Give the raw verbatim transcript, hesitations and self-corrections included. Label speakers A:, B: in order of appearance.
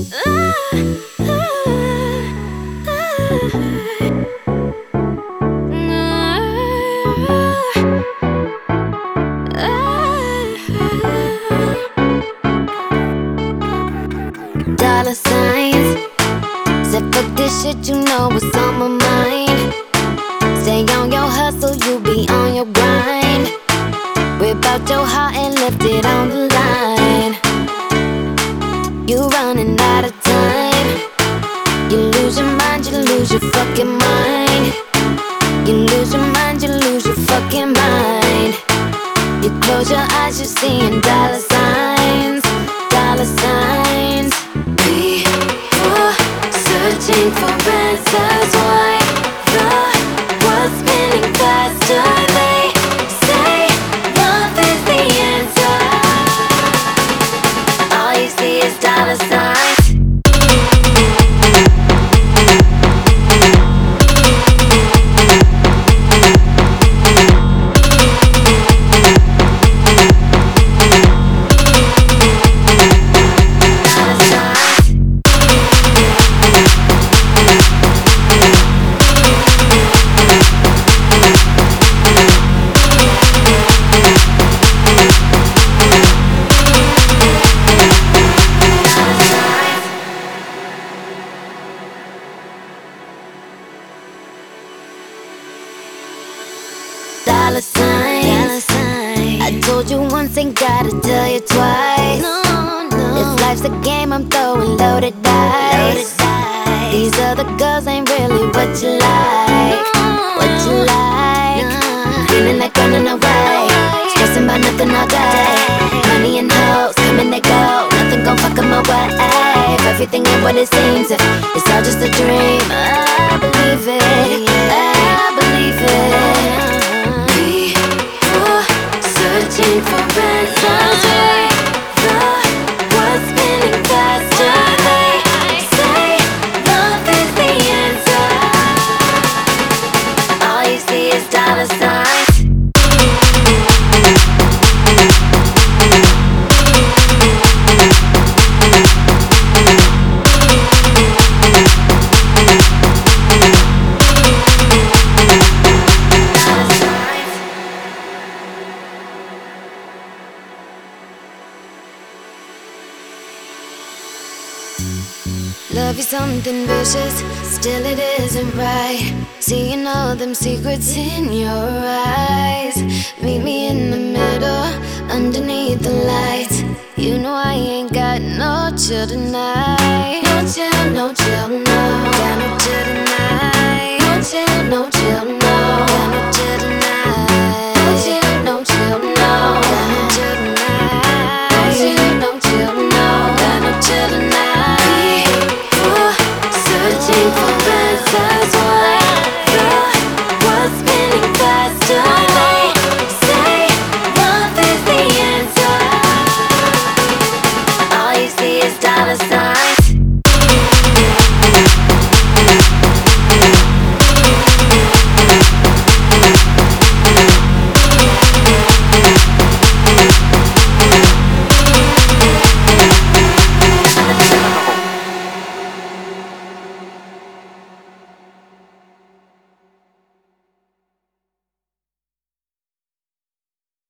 A: Dollar signs. Said fuck this shit, you know what's on my mind. Stay on your hustle, you be on your grind. Whip out your heart and lift it on the line. You running out of time. You lose your mind, you lose your fucking mind. You lose your mind, you lose your fucking mind. You close your eyes, you're seeing dollar signs. Dollar signs. We were searching for answers. Why the world's spinning faster? They say love is the answer. All you see is dollar signs. Dollar signs. Dollar signs. I told you once, ain't gotta tell you twice. No, no. If life's a game, I'm throwing loaded dice. Loaded dice. These other girls ain't really what you like. No. What you like? No. Feeling like running away. Stressing about nothing all day. Money and hoes come and they go. Nothing gon' fuck 'em away. If everything ain't what it seems, if it's all just a dream, I believe it. I believe it. Searching for answers. The world's spinning faster. They say love is the answer. All you see is dollar signs. Love is something vicious, still it isn't right. Seeing all them secrets in your eyes. Meet me in the middle, underneath the lights. You know I ain't got no chill tonight. No chill, no chill, no. Got no chill tonight. No chill, no chill, no.